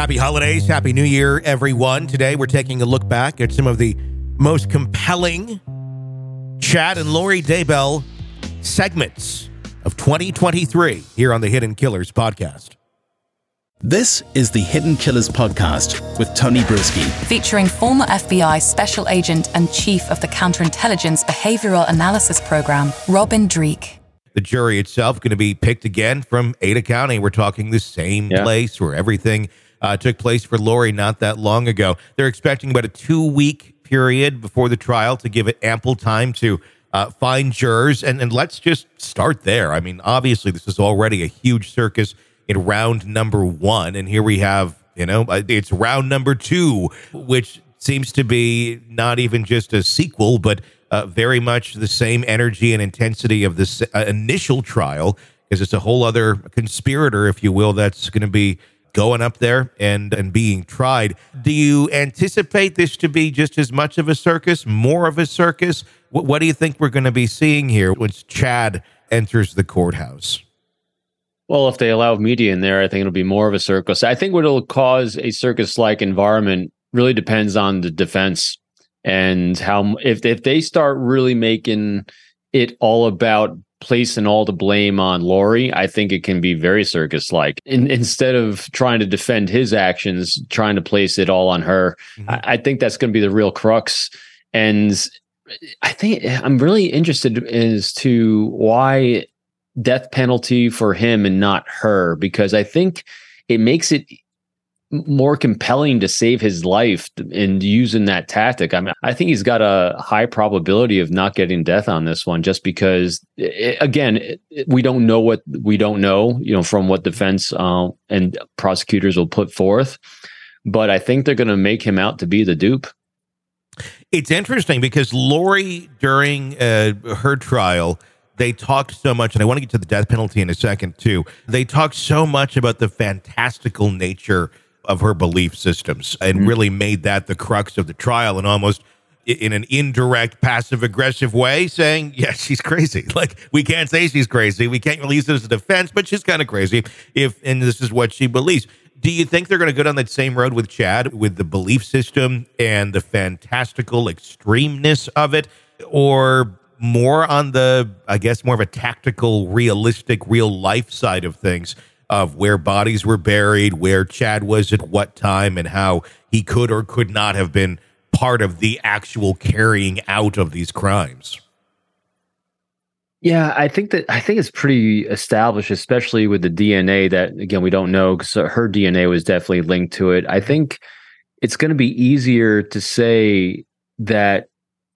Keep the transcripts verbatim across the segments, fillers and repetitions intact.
Happy holidays. Happy New Year, everyone. Today, we're taking a look back at some of the most compelling Chad and Lori Daybell segments of twenty twenty-three here on the Hidden Killers podcast. This is the Hidden Killers podcast with Tony Brueski. Featuring former F B I Special Agent and Chief of the Counterintelligence Behavioral Analysis Program, Robin Dreeke. The jury itself going to be picked again from Ada County. We're talking the same yeah. place where everything uh, took place for Lori not that long ago. They're expecting about a two-week period before the trial to give it ample time to uh, find jurors. And, and let's just start there. I mean, obviously, this is already a huge circus in round number one. And here we have, you know, it's round number two, which seems to be not even just a sequel, but Uh, very much the same energy and intensity of this uh, initial trial, because it's a whole other conspirator, if you will, that's going to be going up there and, and being tried. Do you anticipate this to be just as much of a circus, more of a circus? What, what do you think we're going to be seeing here once Chad enters the courthouse? Well, if they allow media in there, I think it'll be more of a circus. I think what will cause a circus-like environment really depends on the defense. And how if if they start really making it all about placing all the blame on Lori, I think it can be very circus-like. In, instead of trying to defend his actions, trying to place it all on her, mm-hmm. I, I think that's going to be the real crux. And I think I'm really interested as to why death penalty for him and not her, because I think it makes it more compelling to save his life and using that tactic. I mean, I think he's got a high probability of not getting death on this one, just because, it, again, it, we don't know what we don't know, you know, from what defense uh, and prosecutors will put forth. But I think they're going to make him out to be the dupe. It's interesting because Lori, during uh, her trial, they talked so much, and I want to get to the death penalty in a second too. They talked so much about the fantastical nature of her belief systems and mm-hmm. really made that the crux of the trial, and almost in an indirect, passive-aggressive way saying, yeah, she's crazy. Like, we can't say she's crazy. We can't release it as a defense, but she's kind of crazy, if and this is what she believes. Do you think they're going to go down that same road with Chad, with the belief system and the fantastical extremeness of it, or more on the, I guess, more of a tactical, realistic, real-life side of things, of where bodies were buried, where Chad was at what time, and how he could or could not have been part of the actual carrying out of these crimes? Yeah, I think that I think it's pretty established, especially with the D N A that, again, we don't know, because her D N A was definitely linked to it. I think it's going to be easier to say that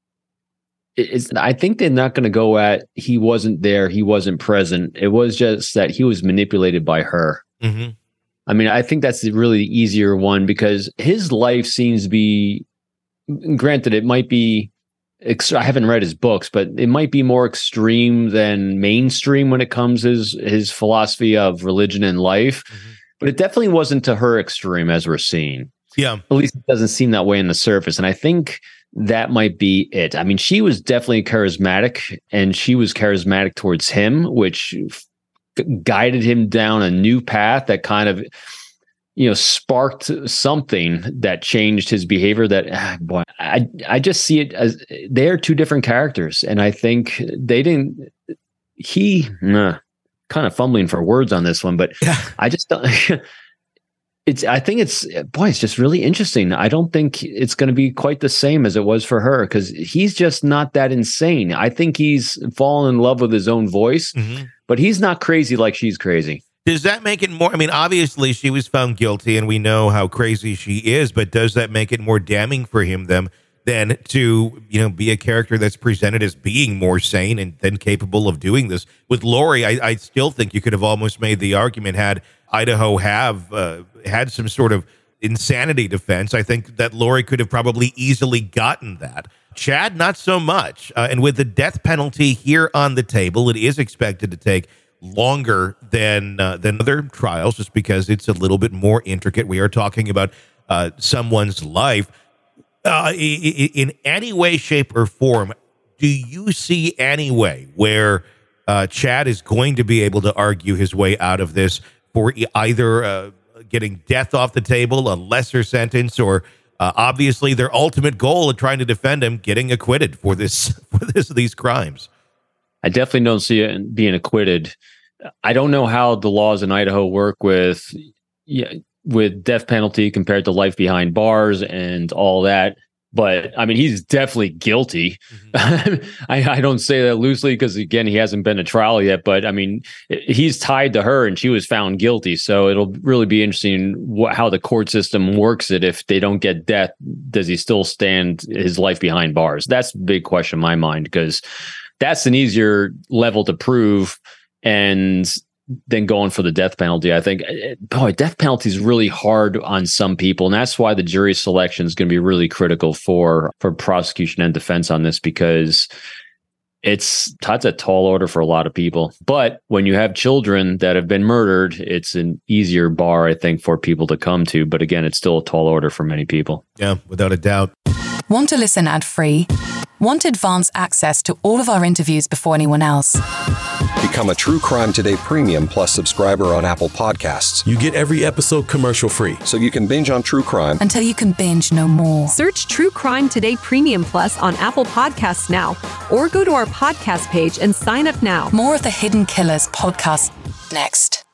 It's, I think they're not going to go at he wasn't there, he wasn't present. It was just that he was manipulated by her. Mm-hmm. I mean, I think that's the really easier one, because his life seems to be, granted, it might be, I haven't read his books, but it might be more extreme than mainstream when it comes to his, his philosophy of religion and life. Mm-hmm. But it definitely wasn't to her extreme, as we're seeing. Yeah. At least it doesn't seem that way on the surface. And I think that might be it. I mean, she was definitely charismatic, and she was charismatic towards him, which f- guided him down a new path that kind of, you know, sparked something that changed his behavior. That, ah, boy, I, I just see it as they're two different characters. And I think they didn't, he, nah, kind of fumbling for words on this one, but yeah. I just don't. It's. I think it's, boy, it's just really interesting. I don't think it's going to be quite the same as it was for her, because he's just not that insane. I think he's fallen in love with his own voice, mm-hmm. but he's not crazy like she's crazy. Does that make it more, I mean, obviously she was found guilty and we know how crazy she is, but does that make it more damning for him them than to, you know, be a character that's presented as being more sane and then capable of doing this? With Lori, I, I still think you could have almost made the argument, had Idaho have uh, had some sort of insanity defense, I think that Lori could have probably easily gotten that. Chad, not so much. Uh, and with the death penalty here on the table, it is expected to take longer than uh, than other trials, just because it's a little bit more intricate. We are talking about uh, someone's life. Uh, in any way, shape, or form, do you see any way where uh, Chad is going to be able to argue his way out of this for either uh, getting death off the table, a lesser sentence, or uh, obviously their ultimate goal of trying to defend him getting acquitted for this for this these crimes. I definitely don't see it being acquitted. I don't know how the laws in Idaho work with yeah, with death penalty compared to life behind bars and all that. But I mean, he's definitely guilty. Mm-hmm. I, I don't say that loosely because, again, he hasn't been to trial yet. But I mean, he's tied to her and she was found guilty. So it'll really be interesting what, how the court system works it. If they don't get death, does he still stand his life behind bars? That's a big question in my mind, because that's an easier level to prove. And than going for the death penalty. I think, boy, death penalty is really hard on some people. And that's why the jury selection is going to be really critical for, for prosecution and defense on this, because it's that's a tall order for a lot of people. But when you have children that have been murdered, it's an easier bar, I think, for people to come to. But again, it's still a tall order for many people. Yeah, without a doubt. Want to listen ad-free? Want advanced access to all of our interviews before anyone else? Become a True Crime Today Premium Plus subscriber on Apple Podcasts. You get every episode commercial free, so you can binge on true crime until you can binge no more. Search True Crime Today Premium Plus on Apple Podcasts now, or go to our podcast page and sign up now. More of the Hidden Killers podcast next.